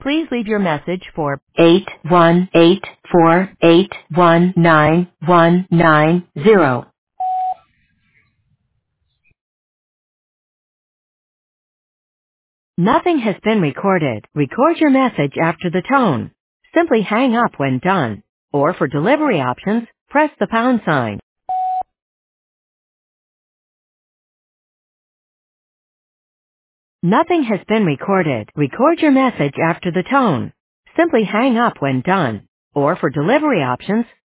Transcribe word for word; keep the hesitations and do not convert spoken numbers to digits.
Please leave your message for eight one eight four eight one nine one nine zero. Nothing has been recorded. Record your message after the tone. Simply hang up when done. Or for delivery options, press the pound sign. Nothing has been recorded. Record your message after the tone. Simply hang up when done. Or for delivery options,